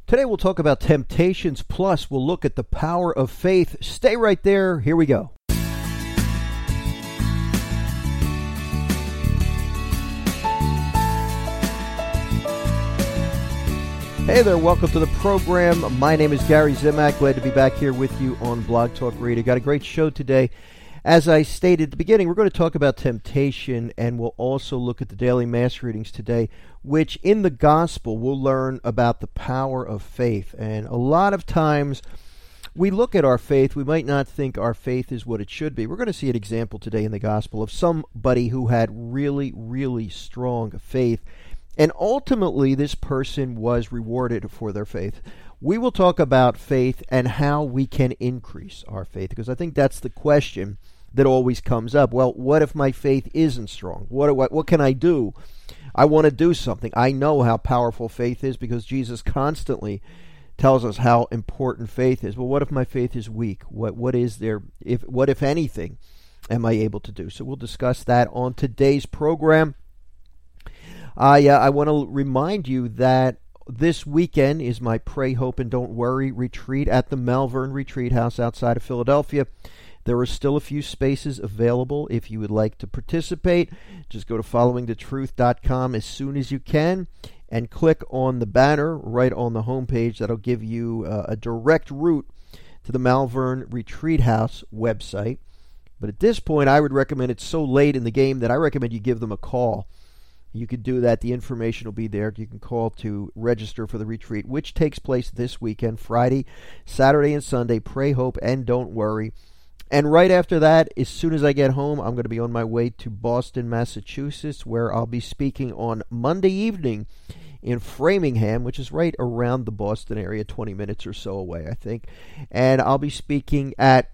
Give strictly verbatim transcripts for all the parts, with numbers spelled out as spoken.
Today we'll talk about temptations, plus we'll look at the power of faith. Stay right there. Here we go. Hey there, welcome to the program. My name is Gary Zimak. Glad to be back here with you on Blog Talk Radio. Got a great show today. As I stated at the beginning, we're going to talk about temptation, and we'll also look at the daily mass readings today, which in the gospel we'll learn about the power of faith. And a lot of times we look at our faith, we might not think our faith is what it should be. We're going to see an example today in the gospel of somebody who had really, really strong faith. And ultimately, this person was rewarded for their faith. We will talk about faith and how we can increase our faith, because I think that's the question that always comes up. Well, what if my faith isn't strong? What, what, what can I do? I want to do something. I know how powerful faith is because Jesus constantly tells us how important faith is. Well, what if my faith is weak? What What is there? If What, if anything, am I able to do? So we'll discuss that on today's program. I, uh, I want to remind you that this weekend is my Pray, Hope, and Don't Worry retreat at the Malvern Retreat House outside of Philadelphia. There are still a few spaces available if you would like to participate. Just go to following the truth dot com as soon as you can and click on the banner right on the homepage. That'll give you uh, a direct route to the Malvern Retreat House website. But at this point, I would recommend, it's so late in the game that I recommend you give them a call. You can do that. The information will be there. You can call to register for the retreat, which takes place this weekend, Friday, Saturday, and Sunday. Pray, hope, and don't worry. And right after that, as soon as I get home, I'm going to be on my way to Boston, Massachusetts, where I'll be speaking on Monday evening in Framingham, which is right around the Boston area, twenty minutes or so away, I think. And I'll be speaking at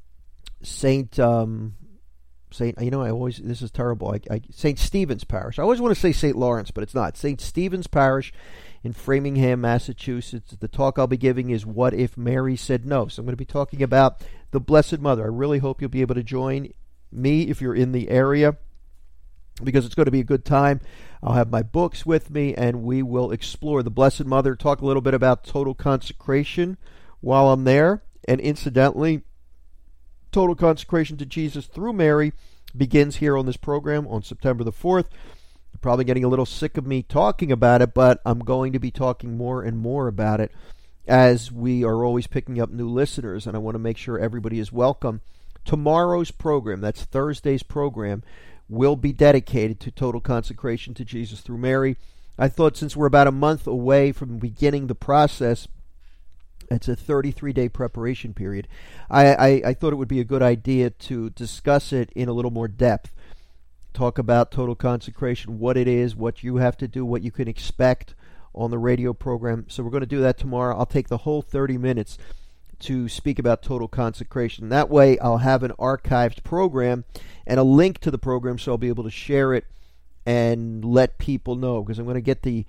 Saint Um, Saint, you know, I always, this is terrible, I, I, Saint Stephen's Parish. I always want to say Saint Lawrence, but it's not. Saint Stephen's Parish in Framingham, Massachusetts. The talk I'll be giving is What If Mary Said No? So I'm going to be talking about the Blessed Mother. I really hope you'll be able to join me if you're in the area, because it's going to be a good time. I'll have my books with me, and we will explore the Blessed Mother, talk a little bit about total consecration while I'm there, and incidentally, total consecration to Jesus through Mary begins here on this program on September the fourth. You're probably getting a little sick of me talking about it, but I'm going to be talking more and more about it as we are always picking up new listeners, and I want to make sure everybody is welcome. Tomorrow's program, that's Thursday's program, will be dedicated to total consecration to Jesus through Mary. I thought since we're about a month away from beginning the process, it's a thirty-three day preparation period, I, I, I thought it would be a good idea to discuss it in a little more depth. Talk about total consecration, what it is, what you have to do, what you can expect on the radio program. So we're going to do that tomorrow. I'll take the whole thirty minutes to speak about total consecration. That way I'll have an archived program and a link to the program, so I'll be able to share it and let people know, because I'm going to get the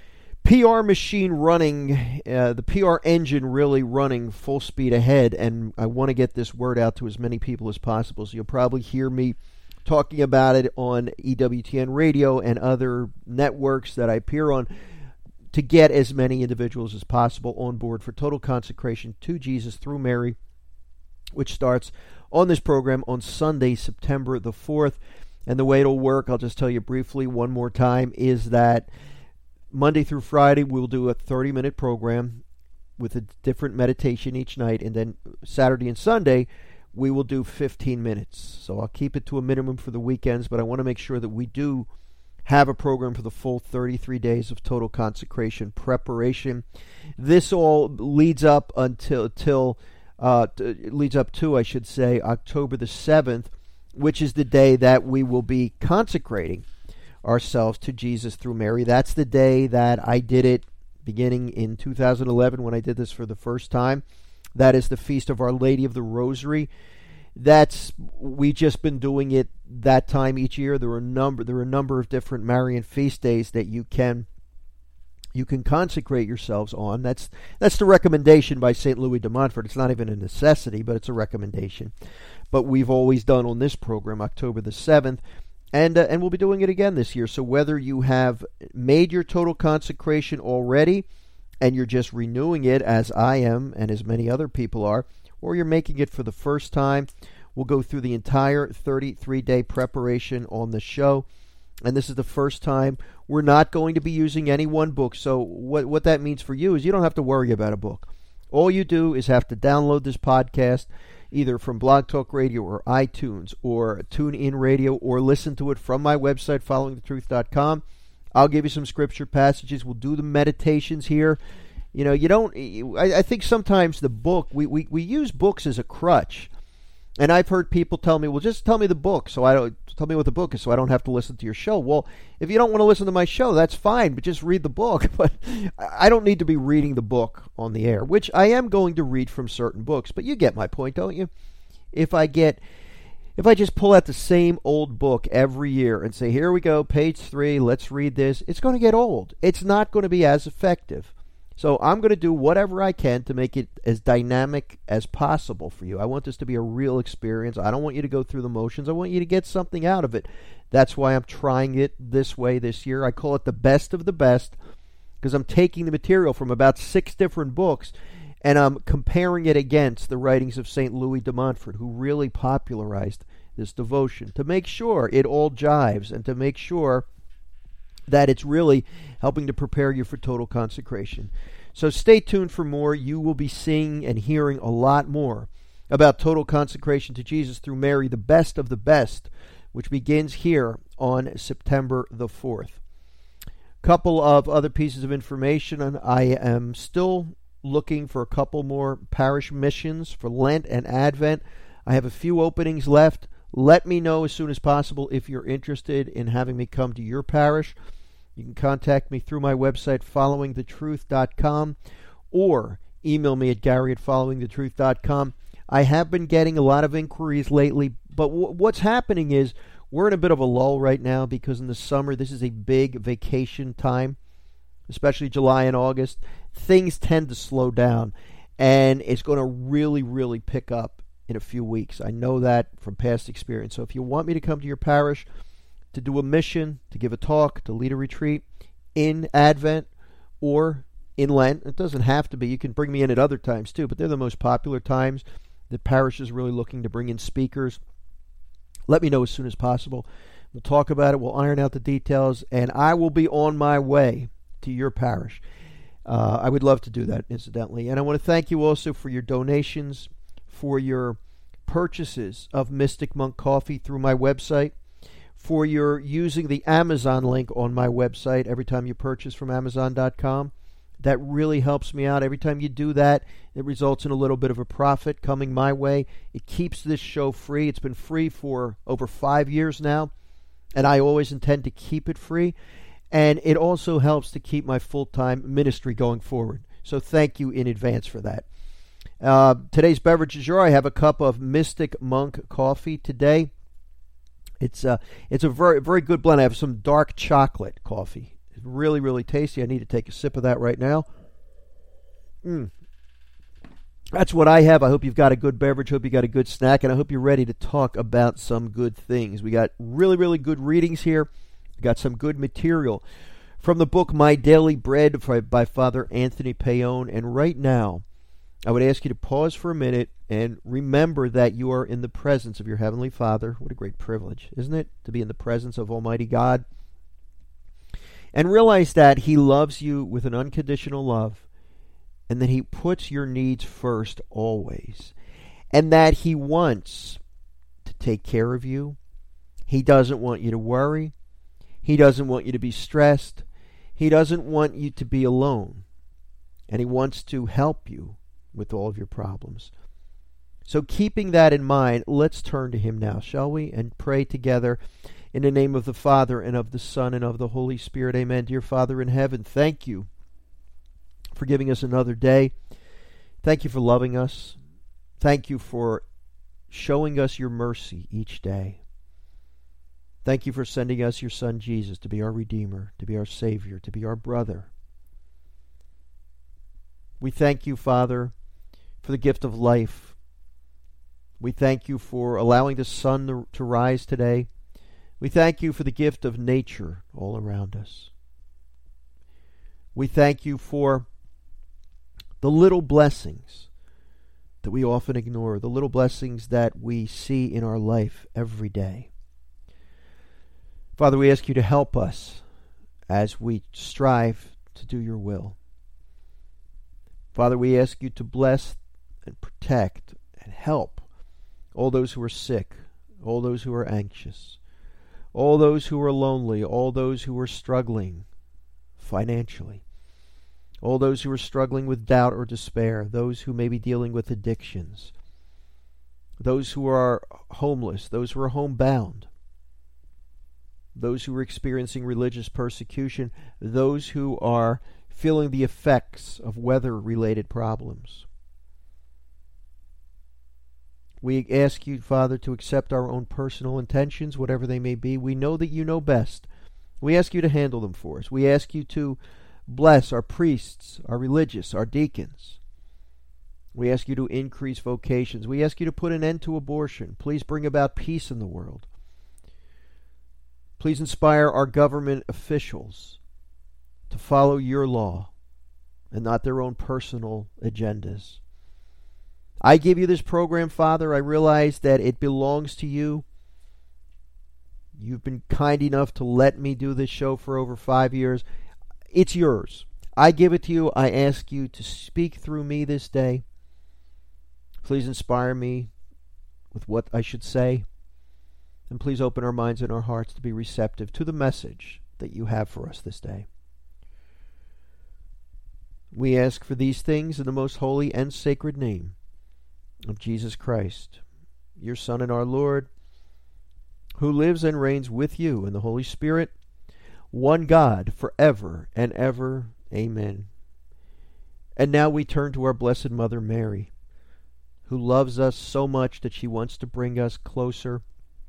P R machine running, uh, the P R engine really running full speed ahead, and I want to get this word out to as many people as possible. So you'll probably hear me talking about it on E W T N Radio and other networks that I appear on, to get as many individuals as possible on board for total consecration to Jesus through Mary, which starts on this program on Sunday, September the fourth. And the way it'll work, I'll just tell you briefly one more time, is that Monday through Friday, we'll do a thirty minute program with a different meditation each night. And then Saturday and Sunday, we will do fifteen minutes. So I'll keep it to a minimum for the weekends, but I want to make sure that we do have a program for the full thirty-three days of total consecration preparation. This all leads up until, till, uh, leads up to, I should say, October the seventh, which is the day that we will be consecrating ourselves to Jesus through Mary. That's the day that I did it beginning in two thousand eleven when I did this for the first time. That is the Feast of Our Lady of the Rosary. That's, we just been doing it that time each year. There are a number there are a number of different Marian feast days that you can you can consecrate yourselves on. That's that's the recommendation by Saint Louis de Montfort. It's not even a necessity, but it's a recommendation. But we've always done on this program October the seventh. And, uh, and we'll be doing it again this year. So whether you have made your total consecration already, and you're just renewing it as I am and as many other people are, or you're making it for the first time, we'll go through the entire thirty-three day preparation on the show. And this is the first time we're not going to be using any one book. So what, what that means for you is you don't have to worry about a book. All you do is have to download this podcast either from Blog Talk Radio or iTunes or TuneIn Radio, or listen to it from my website, following the truth dot com. I'll give you some scripture passages. We'll do the meditations here. You know, you don't, I, I think sometimes the book, we, we, we use books as a crutch. And I've heard people tell me, well, just tell me the book, so I don't, tell me what the book is so I don't have to listen to your show. Well, if you don't want to listen to my show, that's fine, but just read the book. But I don't need to be reading the book on the air, which I am going to read from certain books. But you get my point, don't you? If I get, if I just pull out the same old book every year and say, here we go, page three, let's read this, it's going to get old. It's not going to be as effective. So I'm going to do whatever I can to make it as dynamic as possible for you. I want this to be a real experience. I don't want you to go through the motions. I want you to get something out of it. That's why I'm trying it this way this year. I call it the best of the best because I'm taking the material from about six different books and I'm comparing it against the writings of Saint Louis de Montfort, who really popularized this devotion, to make sure it all jives and to make sure that it's really helping to prepare you for total consecration. So stay tuned for more. You will be seeing and hearing a lot more about total consecration to Jesus through Mary, the best of the best, which begins here on September the fourth. Couple of other pieces of information, and I am still looking for a couple more parish missions for Lent and Advent. I have a few openings left. Let me know as soon as possible if you're interested in having me come to your parish. You can contact me through my website, following the truth dot com, or email me at gary at following the truth dot com. I have been getting a lot of inquiries lately, but w- what's happening is we're in a bit of a lull right now because in the summer, this is a big vacation time, especially July and August. Things tend to slow down, and it's going to really, really pick up in a few weeks. I know that from past experience. So if you want me to come to your parish, to do a mission, to give a talk, to lead a retreat in Advent or in Lent. It doesn't have to be. You can bring me in at other times too, but they're the most popular times. The parish is really looking to bring in speakers. Let me know as soon as possible. We'll talk about it. We'll iron out the details, and I will be on my way to your parish. Uh, I would love to do that, incidentally. And I want to thank you also for your donations, for your purchases of Mystic Monk Coffee through my website, for your using the Amazon link on my website every time you purchase from amazon dot com. That really helps me out. Every time you do that, it results in a little bit of a profit coming my way. It keeps this show free. It's been free for over five years now, and I always intend to keep it free. And it also helps to keep my full-time ministry going forward. So thank you in advance for that. Uh, today's beverage du jour, I have a cup of Mystic Monk coffee today. It's a, it's a very, very good blend. I have some dark chocolate coffee. It's really, really tasty. I need to take a sip of that right now. Mm. That's what I have. I hope you've got a good beverage. Hope you got a good snack. And I hope you're ready to talk about some good things. We got really, really good readings here. We got some good material from the book My Daily Bread by Father Anthony Paone. And right now, I would ask you to pause for a minute and remember that you are in the presence of your Heavenly Father. What a great privilege, isn't it, to be in the presence of Almighty God? And realize that He loves you with an unconditional love, and that He puts your needs first always, and that He wants to take care of you. He doesn't want you to worry. He doesn't want you to be stressed. He doesn't want you to be alone, and He wants to help you with all of your problems. So keeping that in mind, let's turn to Him now, shall we? And pray together in the name of the Father, and of the Son, and of the Holy Spirit. Amen. Dear Father in heaven, thank you for giving us another day. Thank you for loving us. Thank you for showing us your mercy each day. Thank you for sending us your Son Jesus to be our Redeemer, to be our Savior, to be our brother. We thank you, Father, for the gift of life. We thank you for allowing the sun to, to rise today. We thank you for the gift of nature all around us. We thank you for the little blessings that we often ignore, the little blessings that we see in our life every day. Father, we ask you to help us as we strive to do your will. Father, we ask you to bless and protect and help all those who are sick, all those who are anxious, all those who are lonely, all those who are struggling financially, all those who are struggling with doubt or despair, those who may be dealing with addictions, those who are homeless, those who are homebound, those who are experiencing religious persecution, those who are feeling the effects of weather-related problems. We ask you, Father, to accept our own personal intentions, whatever they may be. We know that you know best. We ask you to handle them for us. We ask you to bless our priests, our religious, our deacons. We ask you to increase vocations. We ask you to put an end to abortion. Please bring about peace in the world. Please inspire our government officials to follow your law and not their own personal agendas. I give you this program, Father. I realize that it belongs to you. You've been kind enough to let me do this show for over five years. It's yours. I give it to you. I ask you to speak through me this day. Please inspire me with what I should say. And please open our minds and our hearts to be receptive to the message that you have for us this day. We ask for these things in the most holy and sacred name of Jesus Christ, your Son and our Lord, who lives and reigns with you in the Holy Spirit, one God, forever and ever. Amen. And now we turn to our Blessed Mother Mary, who loves us so much that she wants to bring us closer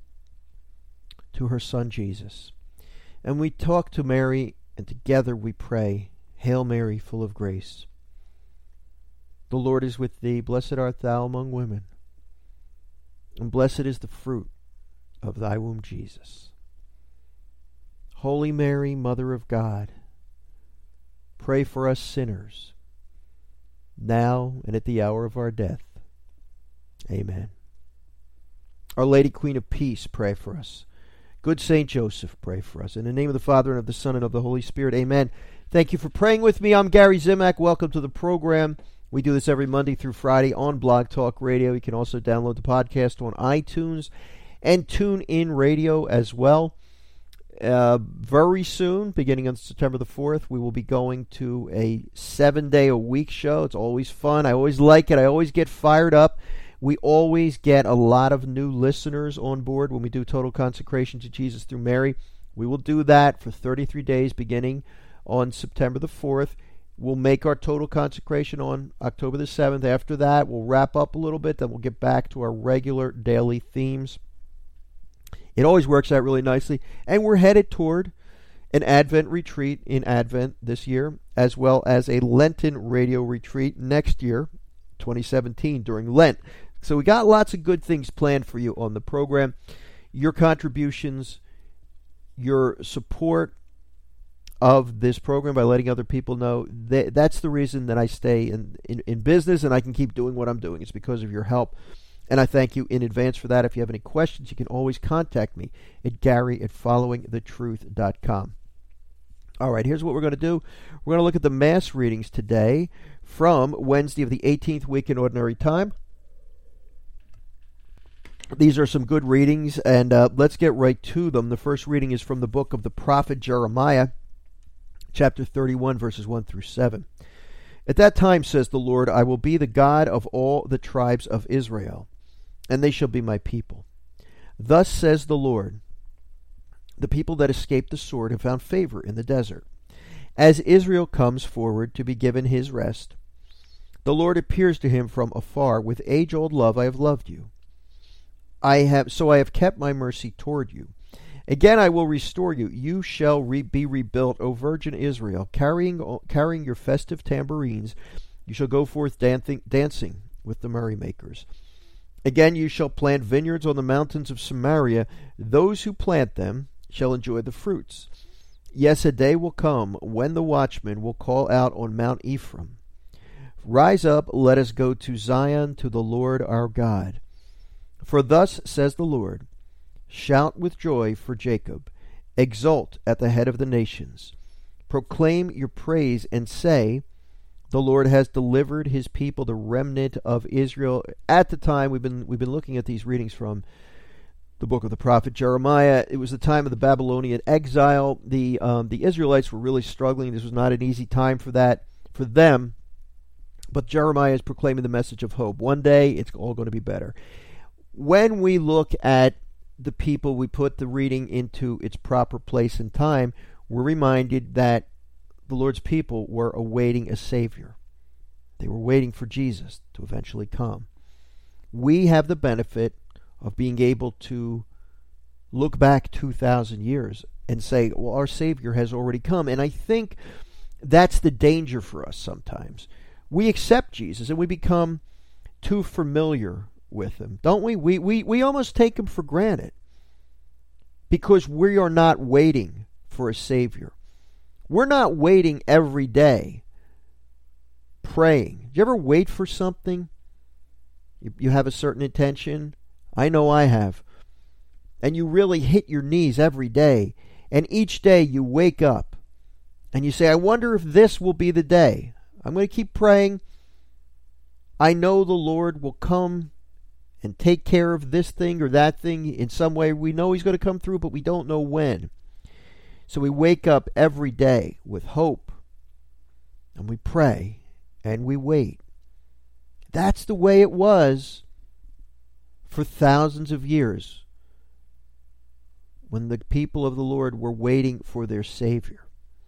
to her Son Jesus. And we talk to Mary, and together we pray, Hail Mary, full of grace. The Lord is with thee. Blessed art thou among women, and blessed is the fruit of thy womb, Jesus. Holy Mary, Mother of God, pray for us sinners, now and at the hour of our death. Amen. Our Lady, Queen of Peace, pray for us. Good Saint Joseph, pray for us. In the name of the Father, and of the Son, and of the Holy Spirit. Amen. Thank you for praying with me. I'm Gary Zimak. Welcome to the program. We do this every Monday through Friday on Blog Talk Radio. You can also download the podcast on iTunes and tune in radio as well. Uh, very soon, beginning on September the fourth, we will be going to a seven-day-a-week show. It's always fun. I always like it. I always get fired up. We always get a lot of new listeners on board when we do Total Consecration to Jesus through Mary. We will do that for thirty-three days beginning on September the fourth. We'll make our total consecration on October the seventh. After that, we'll wrap up a little bit. Then we'll get back to our regular daily themes. It always works out really nicely. And we're headed toward an Advent retreat in Advent this year, as well as a Lenten radio retreat next year, twenty seventeen, during Lent. So we got lots of good things planned for you on the program. Your contributions, your support of this program by letting other people know, that, that's the reason that I stay in, in, in business and I can keep doing what I'm doing. It's because of your help. And I thank you in advance for that. If you have any questions, you can always contact me at Gary at following the truth dot com. All right, here's what we're going to do. We're going to look at the Mass readings today from Wednesday of the eighteenth week in Ordinary Time. These are some good readings, and uh, let's get right to them. The first reading is from the book of the prophet Jeremiah, chapter thirty-one, verses one through seven. At that time, says the Lord, I will be the God of all the tribes of Israel, and they shall be my people. Thus says the Lord, the people that escaped the sword have found favor in the desert. As Israel comes forward to be given his rest, the Lord appears to him from afar. With age-old love I have loved you. I have so I have kept my mercy toward you. Again I will restore you. You shall re- be rebuilt, O Virgin Israel, carrying carrying your festive tambourines. You shall go forth dancing, dancing with the merrymakers. Again you shall plant vineyards on the mountains of Samaria. Those who plant them shall enjoy the fruits. Yes, a day will come when the watchman will call out on Mount Ephraim. Rise up, let us go to Zion, to the Lord our God. For thus says the Lord, shout with joy for Jacob, exult at the head of the nations. Proclaim your praise and say, the Lord has delivered his people, the remnant of Israel. At the time, we've been we've been looking at these readings from the book of the prophet Jeremiah. It was the time of the Babylonian exile. The um, the Israelites were really struggling. This was not an easy time for that for them. But Jeremiah is proclaiming the message of hope. One day, it's all going to be better. When we look at the people, we put the reading into its proper place and time, we're reminded that the Lord's people were awaiting a Savior. They were waiting for Jesus to eventually come. We have the benefit of being able to look back two thousand years and say, well, our Savior has already come. And I think that's the danger for us sometimes. We accept Jesus and we become too familiar with him, don't we? We, we, we almost take him for granted because we are not waiting for a Savior. We're not waiting every day, praying. Do you ever wait for something? You, you have a certain intention? I know I have. And you really hit your knees every day. And each day you wake up and you say, I wonder if this will be the day. I'm going to keep praying. I know the Lord will come and take care of this thing or that thing in some way. We know he's going to come through, but we don't know when. So we wake up every day with hope, and we pray, and we wait. That's the way it was for thousands of years when the people of the Lord were waiting for their Savior.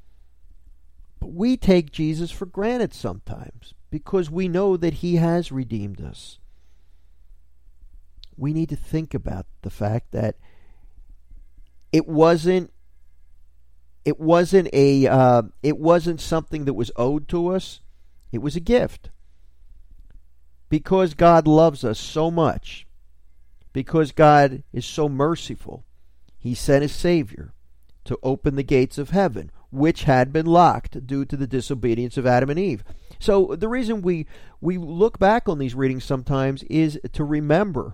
But we take Jesus for granted sometimes because we know that he has redeemed us. We need to think about the fact that it wasn't It wasn't a. Uh, it wasn't something that was owed to us. It was a gift. Because God loves us so much, because God is so merciful, he sent his Savior to open the gates of heaven, which had been locked due to the disobedience of Adam and Eve. So the reason we we look back on these readings sometimes is to remember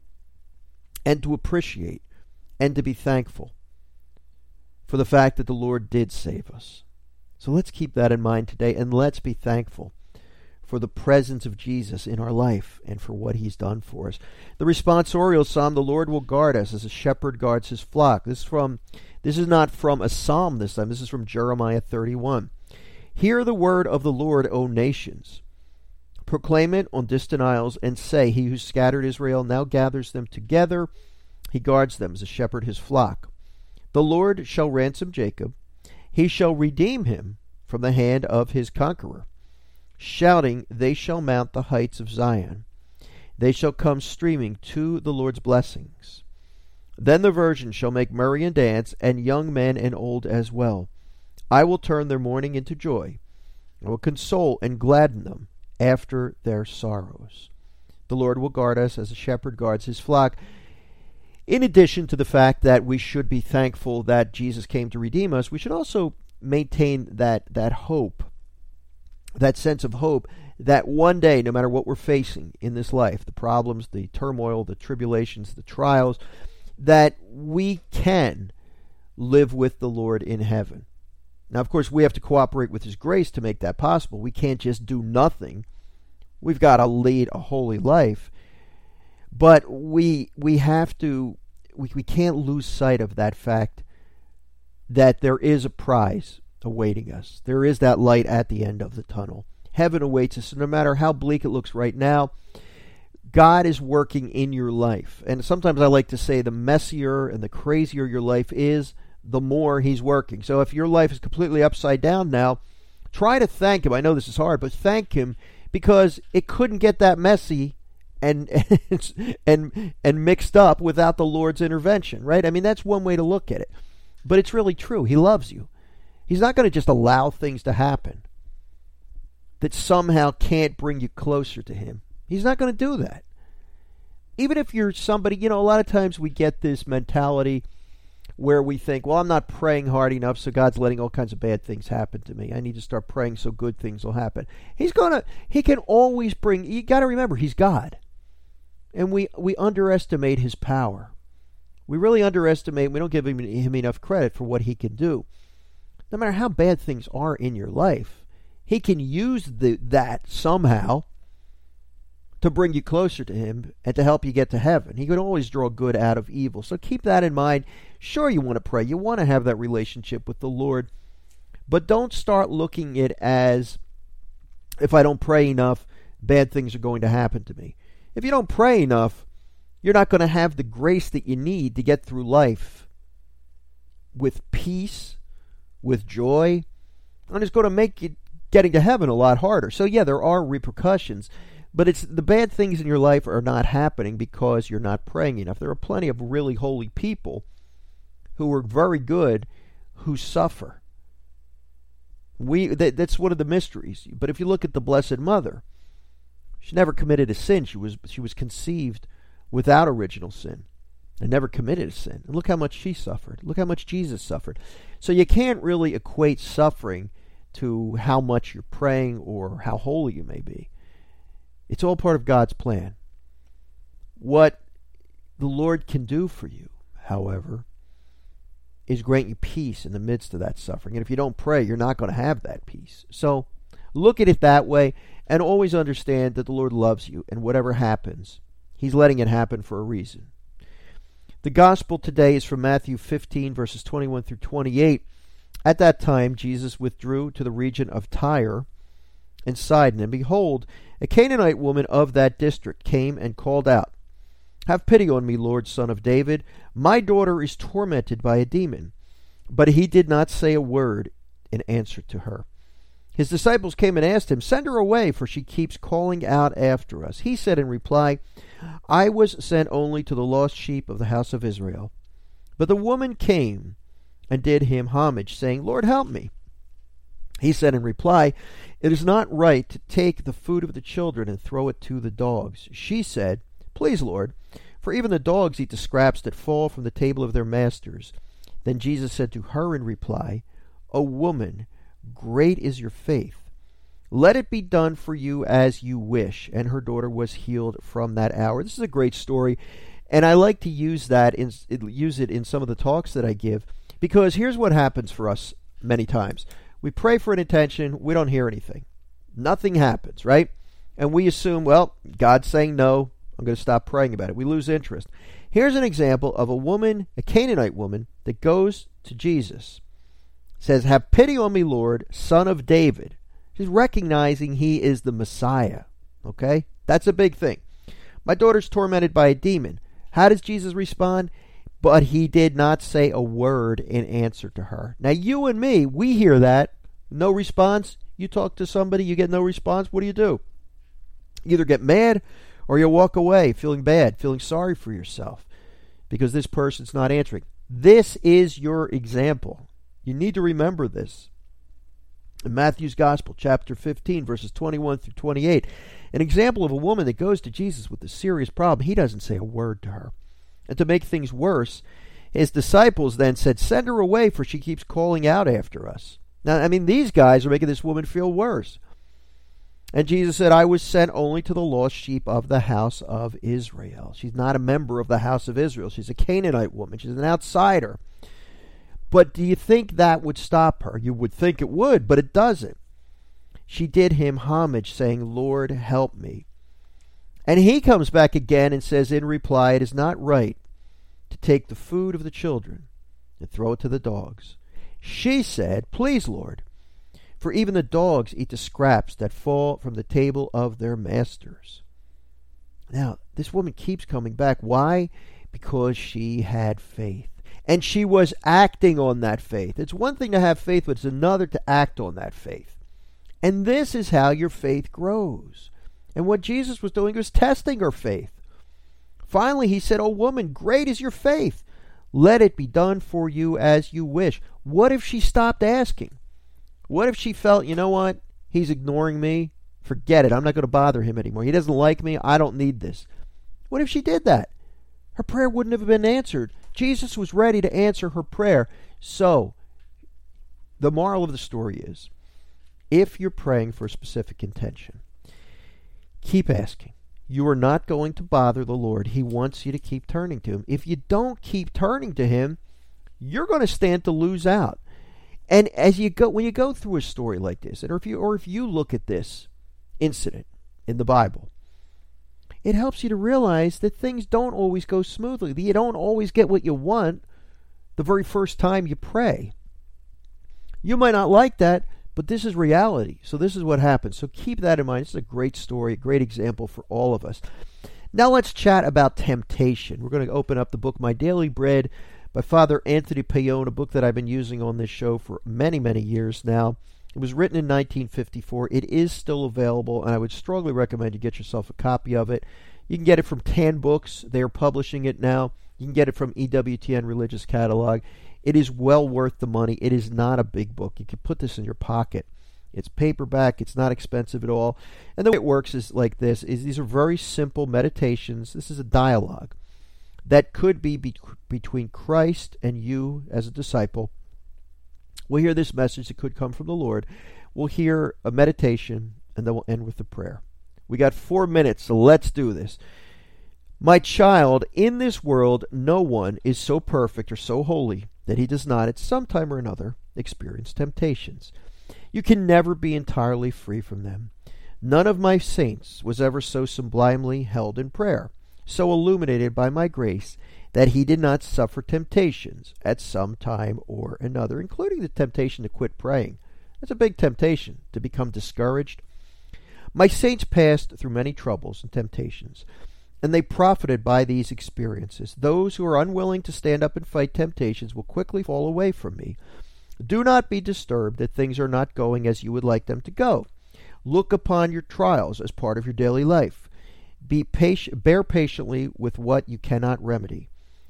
and to appreciate and to be thankful for the fact that the Lord did save us. So let's keep that in mind today, and let's be thankful for the presence of Jesus in our life and for what he's done for us. The responsorial psalm, the Lord will guard us as a shepherd guards his flock. This is from this is not from a psalm this time. This is from Jeremiah thirty-one. Hear the word of the Lord, O nations. Proclaim it on distant isles, and say, he who scattered Israel now gathers them together. He guards them as a shepherd his flock. The Lord shall ransom Jacob. He shall redeem him from the hand of his conqueror. Shouting, they shall mount the heights of Zion. They shall come streaming to the Lord's blessings. Then the virgins shall make merry and dance, and young men and old as well. I will turn their mourning into joy. I will console and gladden them after their sorrows. The Lord will guard us as a shepherd guards his flock. In addition to the fact that we should be thankful that Jesus came to redeem us, we should also maintain that, that hope, that sense of hope that one day, no matter what we're facing in this life, the problems, the turmoil, the tribulations, the trials, that we can live with the Lord in heaven. Now, of course, we have to cooperate with his grace to make that possible. We can't just do nothing. We've got to lead a holy life. But we we have to, we, we can't lose sight of that fact that there is a prize awaiting us. There is that light at the end of the tunnel. Heaven awaits us, and no matter how bleak it looks right now, God is working in your life. And sometimes I like to say the messier and the crazier your life is, the more he's working. So if your life is completely upside down now, try to thank him. I know this is hard, but thank him because it couldn't get that messy and and and mixed up without the Lord's intervention, right? I mean, that's one way to look at it. But it's really true. He loves you. He's not going to just allow things to happen that somehow can't bring you closer to him. He's not going to do that. Even if you're somebody, you know, a lot of times we get this mentality where we think, well, I'm not praying hard enough, so God's letting all kinds of bad things happen to me. I need to start praying so good things will happen. He's gonna, he can always bring, you got to remember, he's God. And we, we underestimate his power. We really underestimate, we don't give him, him enough credit for what he can do. No matter how bad things are in your life, he can use the, that somehow to bring you closer to him and to help you get to heaven. He can always draw good out of evil. So keep that in mind. Sure, you want to pray. You want to have that relationship with the Lord. But don't start looking at it as, if I don't pray enough, bad things are going to happen to me. If you don't pray enough, you're not going to have the grace that you need to get through life with peace, with joy, and it's going to make you getting to heaven a lot harder. So yeah, there are repercussions. But it's the bad things in your life are not happening because you're not praying enough. There are plenty of really holy people who are very good who suffer. We that, that's one of the mysteries. But if you look at the Blessed Mother, she never committed a sin. She was she was conceived without original sin and never committed a sin. And look how much she suffered. Look how much Jesus suffered. So you can't really equate suffering to how much you're praying or how holy you may be. It's all part of God's plan. What the Lord can do for you, however, is grant you peace in the midst of that suffering. And if you don't pray, you're not going to have that peace. So look at it that way and always understand that the Lord loves you, and whatever happens, he's letting it happen for a reason. The gospel today is from Matthew fifteen, verses twenty-one through twenty-eight. At that time, Jesus withdrew to the region of Tyre and Sidon, and behold, a Canaanite woman of that district came and called out, "Have pity on me, Lord, Son of David. My daughter is tormented by a demon." But he did not say a word in answer to her. His disciples came and asked him, "Send her away, for she keeps calling out after us." He said in reply, "I was sent only to the lost sheep of the house of Israel." But the woman came and did him homage, saying, "Lord, help me." He said in reply, "It is not right to take the food of the children and throw it to the dogs." She said, "Please, Lord, for even the dogs eat the scraps that fall from the table of their masters." Then Jesus said to her in reply, "O woman, great is your faith. Let it be done for you as you wish." And her daughter was healed from that hour. This is a great story, and I like to use that in, use it in some of the talks that I give, because here's what happens for us many times. We pray for an intention, we don't hear anything. Nothing happens, right? And we assume, well, God's saying no, I'm going to stop praying about it. We lose interest. Here's an example of a woman, a Canaanite woman, that goes to Jesus. Says, "Have pity on me, Lord, Son of David." She's recognizing he is the Messiah. Okay? That's a big thing. "My daughter's tormented by a demon." How does Jesus respond? But he did not say a word in answer to her. Now, you and me, we hear that. No response. You talk to somebody, you get no response. What do you do? You either get mad or you walk away feeling bad, feeling sorry for yourself because this person's not answering. This is your example. You need to remember this. In Matthew's Gospel, chapter fifteen, verses twenty-one through twenty-eight, an example of a woman that goes to Jesus with a serious problem. He doesn't say a word to her. And to make things worse, his disciples then said, "Send her away, for she keeps calling out after us." Now, I mean, these guys are making this woman feel worse. And Jesus said, "I was sent only to the lost sheep of the house of Israel." She's not a member of the house of Israel. She's a Canaanite woman. She's an outsider. But do you think that would stop her? You would think it would, but it doesn't. She did him homage, saying, "Lord, help me." And he comes back again and says in reply, "It is not right to take the food of the children and throw it to the dogs." She said, "Please, Lord, for even the dogs eat the scraps that fall from the table of their masters." Now, this woman keeps coming back. Why? Because she had faith. And she was acting on that faith. It's one thing to have faith, but it's another to act on that faith. And this is how your faith grows. And what Jesus was doing was testing her faith. Finally, he said, "Oh woman, great is your faith. Let it be done for you as you wish." What if she stopped asking? What if she felt, you know what? He's ignoring me. Forget it. I'm not going to bother him anymore. He doesn't like me. I don't need this. What if she did that? Her prayer wouldn't have been answered Jesus was ready to answer her prayer. So, the moral of the story is, if you're praying for a specific intention, keep asking. You are not going to bother the Lord. He wants you to keep turning to Him. If you don't keep turning to Him, you're going to stand to lose out. And as you go, when you go through a story like this, or if you, or if you look at this incident in the Bible, it helps you to realize that things don't always go smoothly. That you don't always get what you want the very first time you pray. You might not like that, but this is reality. So this is what happens. So keep that in mind. This is a great story, a great example for all of us. Now let's chat about temptation. We're going to open up the book My Daily Bread by Father Anthony Payone, a book that I've been using on this show for many, many years now. It was written in nineteen fifty-four. It is still available, and I would strongly recommend you get yourself a copy of it. You can get it from Tan Books. They are publishing it now. You can get it from E W T N Religious Catalog. It is well worth the money. It is not a big book. You can put this in your pocket. It's paperback. It's not expensive at all. And the way it works is like this. Is these are very simple meditations. This is a dialogue that could be, be between Christ and you as a disciple. We'll hear this message that could come from the Lord. We'll hear a meditation, and then we'll end with a prayer. We got four minutes, so let's do this. My child, in this world, no one is so perfect or so holy that he does not, at some time or another, experience temptations. You can never be entirely free from them. None of my saints was ever so sublimely held in prayer, so illuminated by my grace, that he did not suffer temptations at some time or another, including the temptation to quit praying. That's a big temptation, to become discouraged. My saints passed through many troubles and temptations, and they profited by these experiences. Those who are unwilling to stand up and fight temptations will quickly fall away from me. Do not be disturbed that things are not going as you would like them to go. Look upon your trials as part of your daily life. Be patient, bear patiently with what you cannot remedy.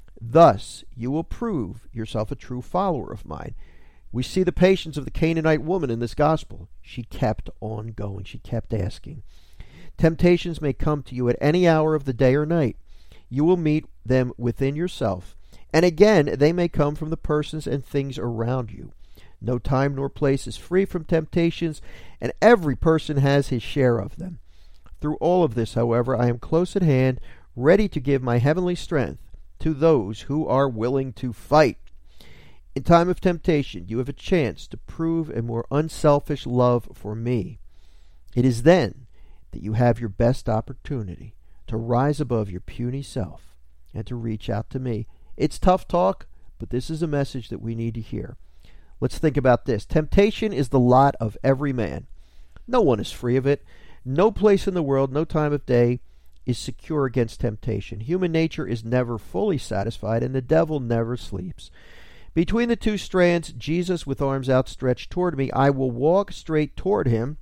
Thus you will prove yourself a true follower of mine. We see the patience of the Canaanite woman in this gospel. She kept on going. She kept asking. Temptations may come to you at any hour of the day or night. You will meet them within yourself. And again, they may come from the persons and things around you. No time nor place is free from temptations, and every person has his share of them. Through all of this, however, I am close at hand, ready to give my heavenly strength to those who are willing to fight. In time of temptation, you have a chance to prove a more unselfish love for me. It is then that you have your best opportunity to rise above your puny self and to reach out to me. It's tough talk, but this is a message that we need to hear. Let's think about this. Temptation is the lot of every man. No one is free of it. No place in the world, no time of day is secure against temptation. Human nature is never fully satisfied, and the devil never sleeps. Between the two strands, Jesus with arms outstretched toward me, I will walk straight toward him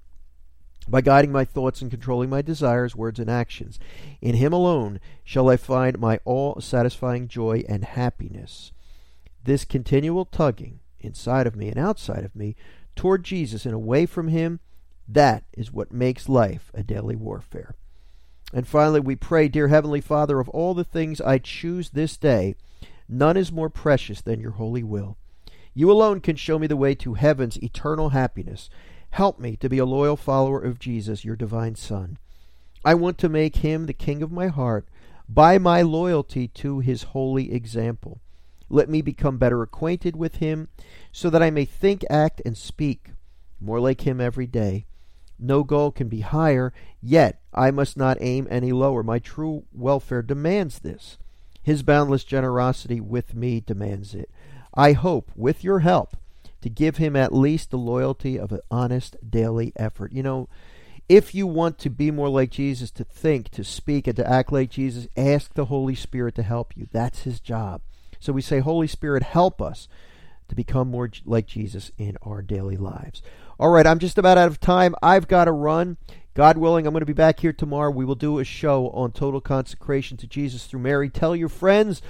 by guiding my thoughts and controlling my desires, words, and actions. In him alone shall I find my all-satisfying joy and happiness. This continual tugging inside of me and outside of me toward Jesus and away from him, that is what makes life a daily warfare. And finally, we pray, Dear Heavenly Father, of all the things I choose this day, none is more precious than your holy will. You alone can show me the way to heaven's eternal happiness. Help me to be a loyal follower of Jesus, your divine Son. I want to make him the king of my heart by my loyalty to his holy example. Let me become better acquainted with him so that I may think, act, and speak more like him every day. No goal can be higher, yet I must not aim any lower. My true welfare demands this. His boundless generosity with me demands it. I hope, with your help, to give him at least the loyalty of an honest daily effort. You know, if you want to be more like Jesus, to think, to speak, and to act like Jesus, ask the Holy Spirit to help you. That's his job. So we say, Holy Spirit, help us to become more like Jesus in our daily lives. All right, I'm just about out of time. I've got to run. God willing, I'm going to be back here tomorrow. We will do a show on total consecration to Jesus through Mary. Tell your friends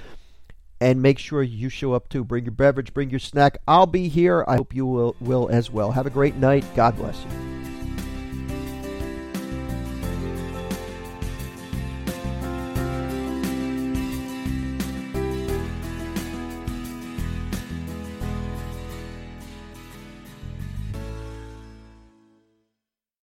and make sure you show up too. Bring your beverage, bring your snack. I'll be here. I hope you will, will as well. Have a great night. God bless you.